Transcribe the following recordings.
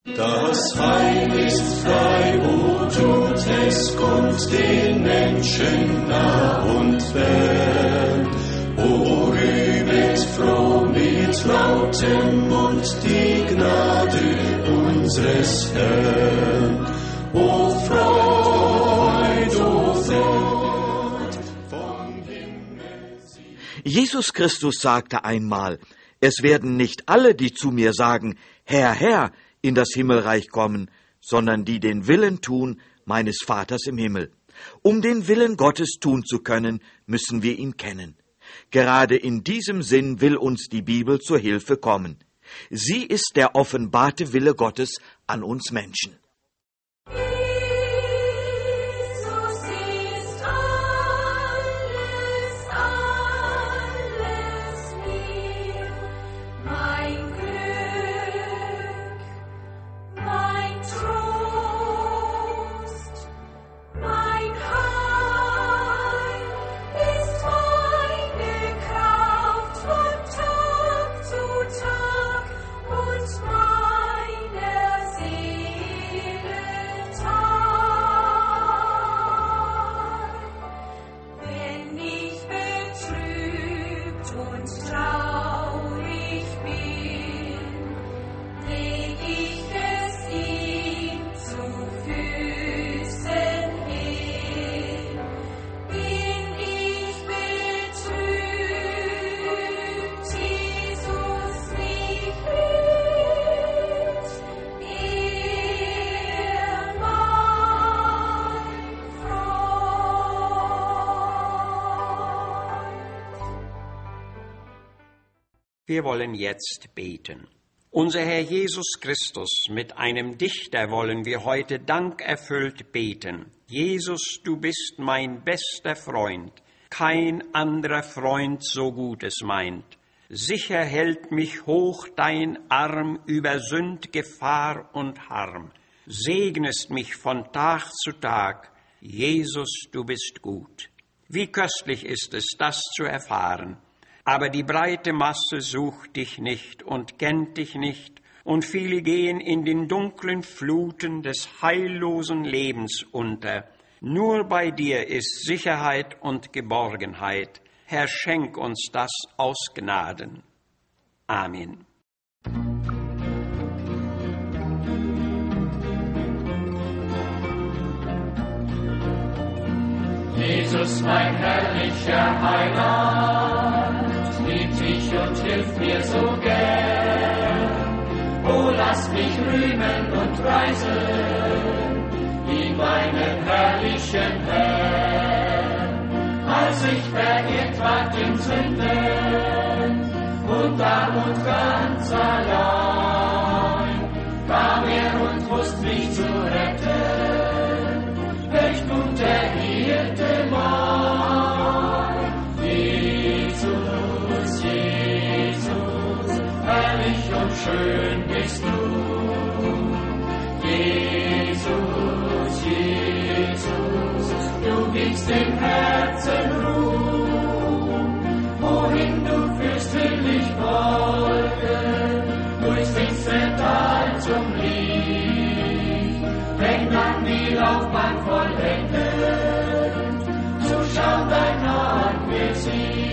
Das Heil ist frei, wo tut es, kommt den Menschen nah und fern. O rühmet froh mit lautem Mund die Gnade unseres Herrn. O Freud, vom Himmel sie. Jesus Christus sagte einmal, es werden nicht alle, die zu mir sagen, Herr, Herr, in das Himmelreich kommen, sondern die den Willen tun meines Vaters im Himmel. Um den Willen Gottes tun zu können, müssen wir ihn kennen. Gerade in diesem Sinn will uns die Bibel zur Hilfe kommen. Sie ist der offenbarte Wille Gottes an uns Menschen. Wir wollen jetzt beten. Unser Herr Jesus Christus, mit einem Dichter wollen wir heute dankerfüllt beten. Jesus, du bist mein bester Freund, kein anderer Freund so Gutes meint. Sicher hält mich hoch dein Arm über Sünd, Gefahr und Harm. Segnest mich von Tag zu Tag, Jesus, du bist gut. Wie köstlich ist es, das zu erfahren. Aber die breite Masse sucht dich nicht und kennt dich nicht, und viele gehen in den dunklen Fluten des heillosen Lebens unter. Nur bei dir ist Sicherheit und Geborgenheit. Herr, schenk uns das aus Gnaden. Amen. Jesus, mein herrlicher Heiland, liebt dich und hilft mir so gern. Oh, lass mich rühmen und preisen, wie meinen herrlichen Herrn. Als ich verirrt ward in Sünden und arm und ganz allein, kam und wusst mich zu retten, welch guter Hirte mein. Jesus, Jesus, herrlich und schön bist du. Jesus, Jesus, du gibst dem Herzen Ruhe. Wohin du führst, will ich folgen, durchs finstere Tal zum Licht. Wenn dann die Laufbahn vollendet, so schau dein Angesicht.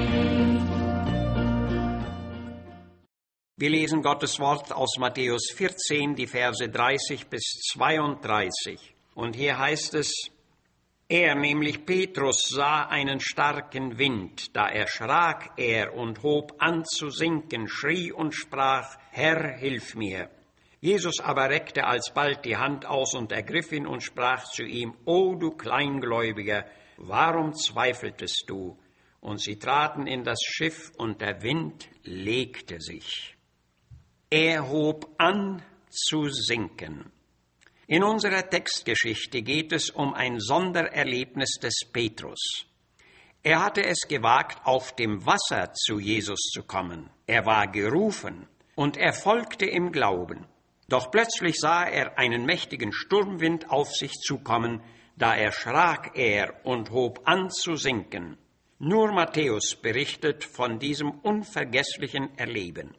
Wir lesen Gottes Wort aus Matthäus 14, die Verse 30 bis 32. Und hier heißt es, er, nämlich Petrus, sah einen starken Wind. Da erschrak er und hob an zu sinken, schrie und sprach, Herr, hilf mir. Jesus aber reckte alsbald die Hand aus und ergriff ihn und sprach zu ihm, O du Kleingläubiger, warum zweifeltest du? Und sie traten in das Schiff, und der Wind legte sich. Er hob an zu sinken. In unserer Textgeschichte geht es um ein Sondererlebnis des Petrus. Er hatte es gewagt, auf dem Wasser zu Jesus zu kommen. Er war gerufen und er folgte im Glauben. Doch plötzlich sah er einen mächtigen Sturmwind auf sich zukommen, da erschrak er und hob an zu sinken. Nur Matthäus berichtet von diesem unvergesslichen Erleben.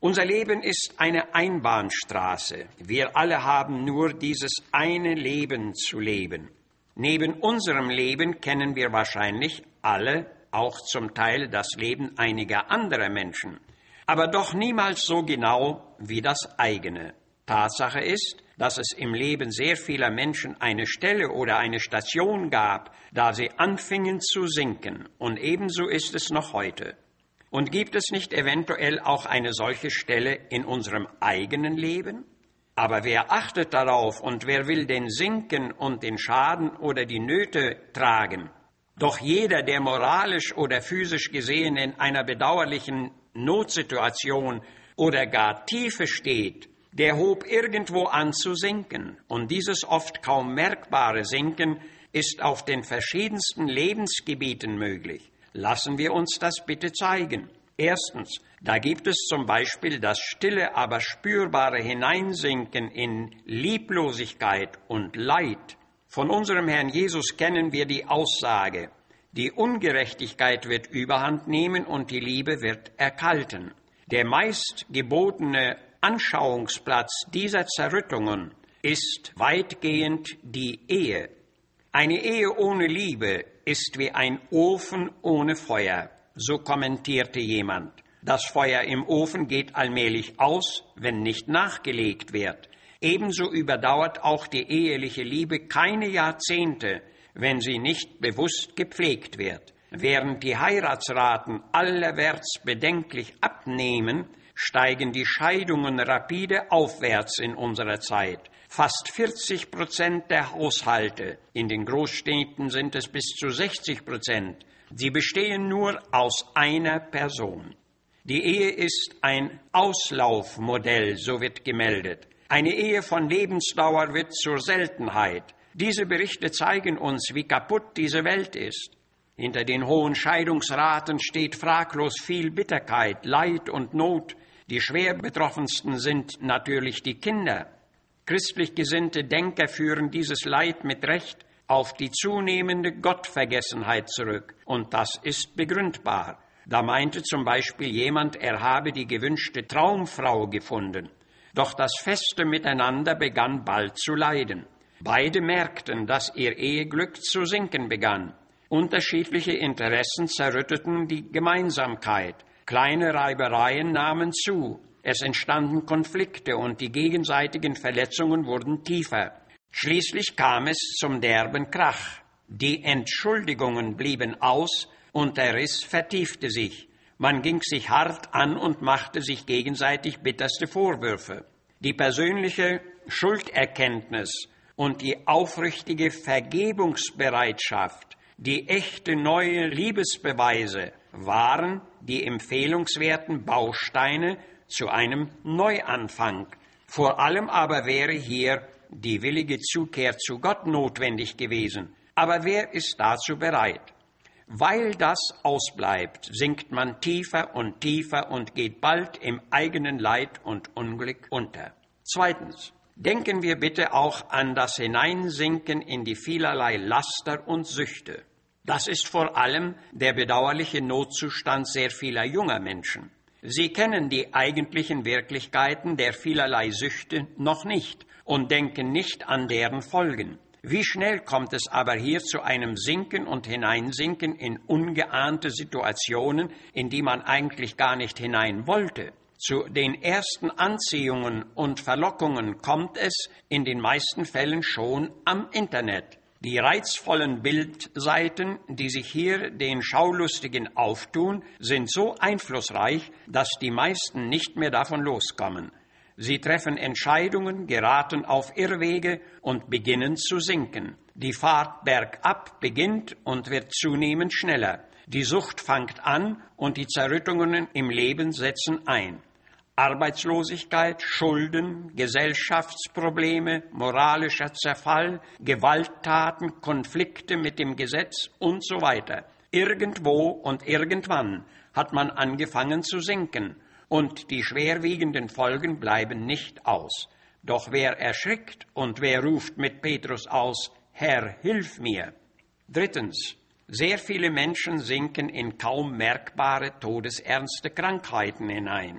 Unser Leben ist eine Einbahnstraße. Wir alle haben nur dieses eine Leben zu leben. Neben unserem Leben kennen wir wahrscheinlich alle auch zum Teil das Leben einiger anderer Menschen, aber doch niemals so genau wie das eigene. Tatsache ist, dass es im Leben sehr vieler Menschen eine Stelle oder eine Station gab, da sie anfingen zu sinken, und ebenso ist es noch heute. Und gibt es nicht eventuell auch eine solche Stelle in unserem eigenen Leben? Aber wer achtet darauf und wer will den Sinken und den Schaden oder die Nöte tragen? Doch jeder, der moralisch oder physisch gesehen in einer bedauerlichen Notsituation oder gar Tiefe steht, der hob irgendwo an zu sinken. Und dieses oft kaum merkbare Sinken ist auf den verschiedensten Lebensgebieten möglich. Lassen wir uns das bitte zeigen. Erstens, da gibt es zum Beispiel das stille, aber spürbare Hineinsinken in Lieblosigkeit und Leid. Von unserem Herrn Jesus kennen wir die Aussage: Die Ungerechtigkeit wird Überhand nehmen und die Liebe wird erkalten. Der meist gebotene Anschauungsplatz dieser Zerrüttungen ist weitgehend die Ehe. Eine Ehe ohne Liebe ist wie ein Ofen ohne Feuer, so kommentierte jemand. Das Feuer im Ofen geht allmählich aus, wenn nicht nachgelegt wird. Ebenso überdauert auch die eheliche Liebe keine Jahrzehnte, wenn sie nicht bewusst gepflegt wird. Während die Heiratsraten allerwärts bedenklich abnehmen, steigen die Scheidungen rapide aufwärts in unserer Zeit. Fast 40% der Haushalte, in den Großstädten sind es bis zu 60%, sie bestehen nur aus einer Person. Die Ehe ist ein Auslaufmodell, so wird gemeldet. Eine Ehe von Lebensdauer wird zur Seltenheit. Diese Berichte zeigen uns, wie kaputt diese Welt ist. Hinter den hohen Scheidungsraten steht fraglos viel Bitterkeit, Leid und Not. Die schwer betroffensten sind natürlich die Kinder. Christlich gesinnte Denker führen dieses Leid mit Recht auf die zunehmende Gottvergessenheit zurück. Und das ist begründbar. Da meinte zum Beispiel jemand, er habe die gewünschte Traumfrau gefunden. Doch das feste Miteinander begann bald zu leiden. Beide merkten, dass ihr Eheglück zu sinken begann. Unterschiedliche Interessen zerrütteten die Gemeinsamkeit. Kleine Reibereien nahmen zu. Es entstanden Konflikte und die gegenseitigen Verletzungen wurden tiefer. Schließlich kam es zum derben Krach. Die Entschuldigungen blieben aus und der Riss vertiefte sich. Man ging sich hart an und machte sich gegenseitig bitterste Vorwürfe. Die persönliche Schulderkenntnis und die aufrichtige Vergebungsbereitschaft, die echte neue Liebesbeweise waren die empfehlenswerten Bausteine zu einem Neuanfang. Vor allem aber wäre hier die willige Zukehr zu Gott notwendig gewesen. Aber wer ist dazu bereit? Weil das ausbleibt, sinkt man tiefer und tiefer und geht bald im eigenen Leid und Unglück unter. Zweitens, denken wir bitte auch an das Hineinsinken in die vielerlei Laster und Süchte. Das ist vor allem der bedauerliche Notzustand sehr vieler junger Menschen. Sie kennen die eigentlichen Wirklichkeiten der vielerlei Süchte noch nicht und denken nicht an deren Folgen. Wie schnell kommt es aber hier zu einem Sinken und Hineinsinken in ungeahnte Situationen, in die man eigentlich gar nicht hinein wollte. Zu den ersten Anziehungen und Verlockungen kommt es in den meisten Fällen schon am Internet. Die reizvollen Bildseiten, die sich hier den Schaulustigen auftun, sind so einflussreich, dass die meisten nicht mehr davon loskommen. Sie treffen Entscheidungen, geraten auf Irrwege und beginnen zu sinken. Die Fahrt bergab beginnt und wird zunehmend schneller. Die Sucht fängt an und die Zerrüttungen im Leben setzen ein. Arbeitslosigkeit, Schulden, Gesellschaftsprobleme, moralischer Zerfall, Gewalttaten, Konflikte mit dem Gesetz und so weiter. Irgendwo und irgendwann hat man angefangen zu sinken. Und die schwerwiegenden Folgen bleiben nicht aus. Doch wer erschrickt und wer ruft mit Petrus aus, Herr, hilf mir? Drittens, sehr viele Menschen sinken in kaum merkbare, todesernste Krankheiten hinein.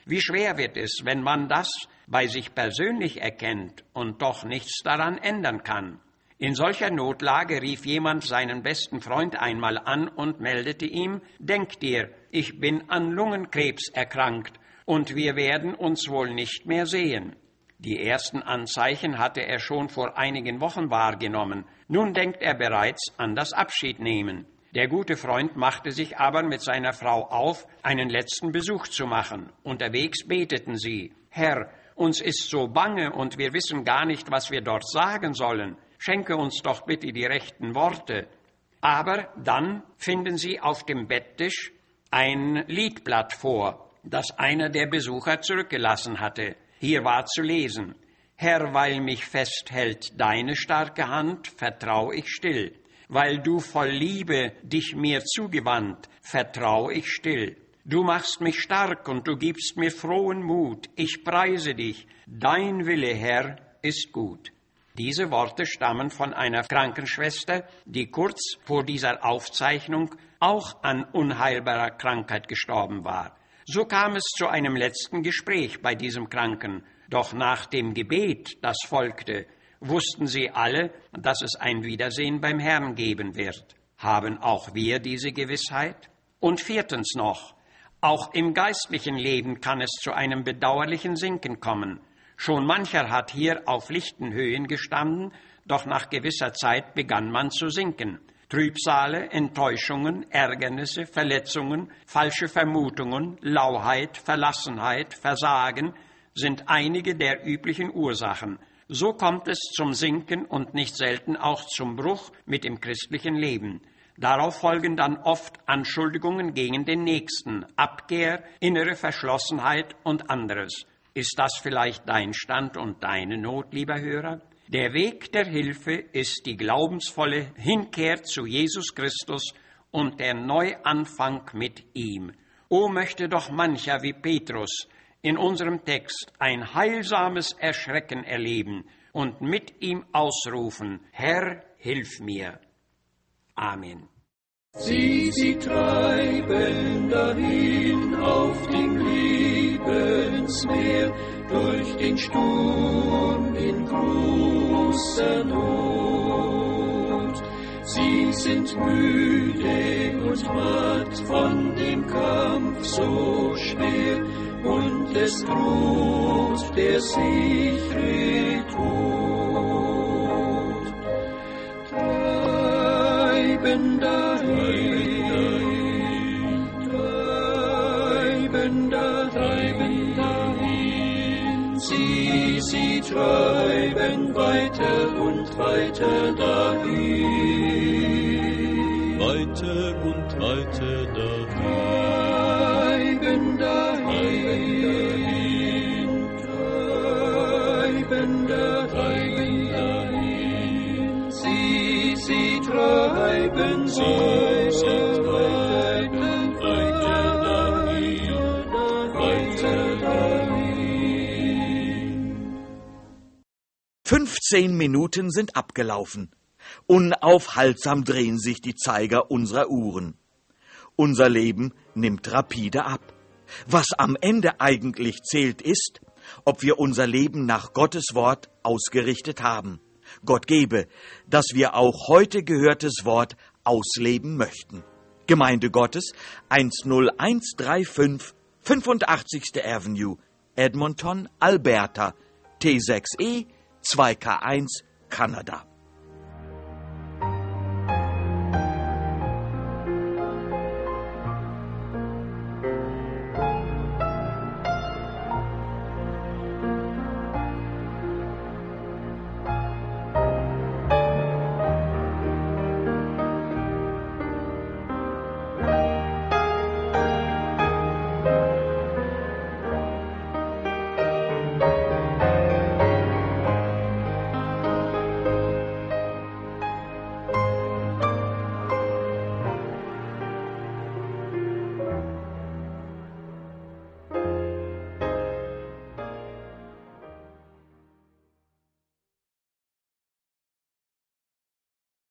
Wie schwer wird es, wenn man das bei sich persönlich erkennt und doch nichts daran ändern kann. In solcher Notlage rief jemand seinen besten Freund einmal an und meldete ihm: Denk dir, ich bin an Lungenkrebs erkrankt und wir werden uns wohl nicht mehr sehen. Die ersten Anzeichen hatte er schon vor einigen Wochen wahrgenommen. Nun denkt er bereits an das Abschiednehmen. Der gute Freund machte sich aber mit seiner Frau auf, einen letzten Besuch zu machen. Unterwegs beteten sie: Herr, uns ist so bange und wir wissen gar nicht, was wir dort sagen sollen. Schenke uns doch bitte die rechten Worte. Aber dann finden sie auf dem Betttisch ein Liedblatt vor, das einer der Besucher zurückgelassen hatte. Hier war zu lesen: Herr, weil mich festhält deine starke Hand, vertrau ich still. Weil du voll Liebe dich mir zugewandt, vertrau ich still. Du machst mich stark und du gibst mir frohen Mut. Ich preise dich, dein Wille, Herr, ist gut. Diese Worte stammen von einer Krankenschwester, die kurz vor dieser Aufzeichnung auch an unheilbarer Krankheit gestorben war. So kam es zu einem letzten Gespräch bei diesem Kranken. Doch nach dem Gebet, das folgte, wussten sie alle, dass es ein Wiedersehen beim Herrn geben wird. Haben auch wir diese Gewissheit? Und viertens noch: Auch im geistlichen Leben kann es zu einem bedauerlichen Sinken kommen. Schon mancher hat hier auf lichten Höhen gestanden, doch nach gewisser Zeit begann man zu sinken. Trübsale, Enttäuschungen, Ärgernisse, Verletzungen, falsche Vermutungen, Lauheit, Verlassenheit, Versagen sind einige der üblichen Ursachen. So kommt es zum Sinken und nicht selten auch zum Bruch mit dem christlichen Leben. Darauf folgen dann oft Anschuldigungen gegen den Nächsten, Abkehr, innere Verschlossenheit und anderes. Ist das vielleicht dein Stand und deine Not, lieber Hörer? Der Weg der Hilfe ist die glaubensvolle Hinkehr zu Jesus Christus und der Neuanfang mit ihm. O, möchte doch mancher wie Petrus in unserem Text ein heilsames Erschrecken erleben und mit ihm ausrufen: Herr, hilf mir. Amen. Sie treiben dahin auf dem Lebensmeer, durch den Sturm in großer Not. Sie sind müde und matt von dem Kampf so schwer, und es droht der sichere Tod. Treiben dahin, sie treiben weiter und weiter dahin. Weiter und weiter dahin. Treiben dahin. Sie treiben weiter dahin. 15 Minuten sind abgelaufen. Unaufhaltsam drehen sich die Zeiger unserer Uhren. Unser Leben nimmt rapide ab. Was am Ende eigentlich zählt, ist, ob wir unser Leben nach Gottes Wort ausgerichtet haben. Gott gebe, dass wir auch heute gehörtes Wort ausleben möchten. Gemeinde Gottes, 10135 85. Avenue, Edmonton, Alberta, T6E 2K1, Kanada.